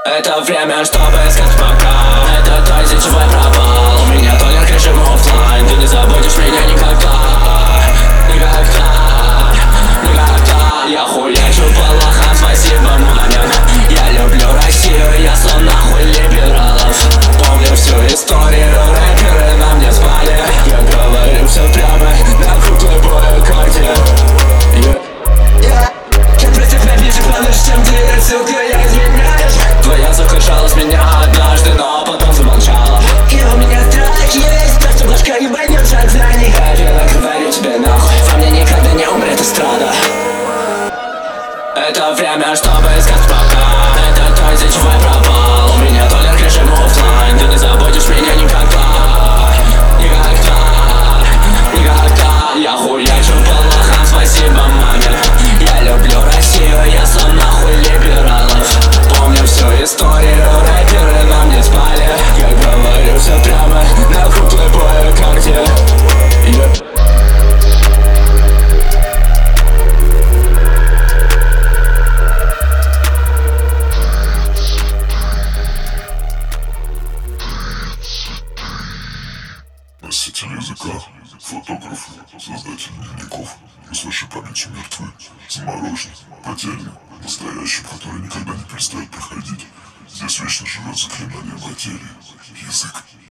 Это время, чтобы искать пока. Это то, из-за чего я пропал. У меня только режим оффлайн. Ты не забудешь меня никогда. Никогда, никогда. Я хуячу по лохам, спасибо, маме. Я люблю Россию, я слон нахуй либералов. Помню всю историю, рэперы на мне спали. Я говорю все прямо на круглой боекарте. Чем ты, ссылка, я извиняюсь. Твоя закричалась меня однажды, но потом замолчала. И у меня страх есть, то, что башка ебанется от знаний. Я говорю тебе нахуй, во мне никогда не умрет эстрада. Это время, чтобы искать пока. Это то, из-за чего я пропал. У меня только режим оффлайн. Ты не забудешь меня никогда. Никогда, никогда. Я хуячу по лохам, спасибо, маме. Я люблю Россию, я слон нахуй либералов. Помню всю историю, рэперы на мне спали. Я говорю все прямо на круглой боекарте. Носитель языка, фотограф, создатель дневников, с вашей памятью мертвы, заморожен, потерян, настоящим, который никогда не перестает приходить. Здесь вечно живет заклинание материи, язык.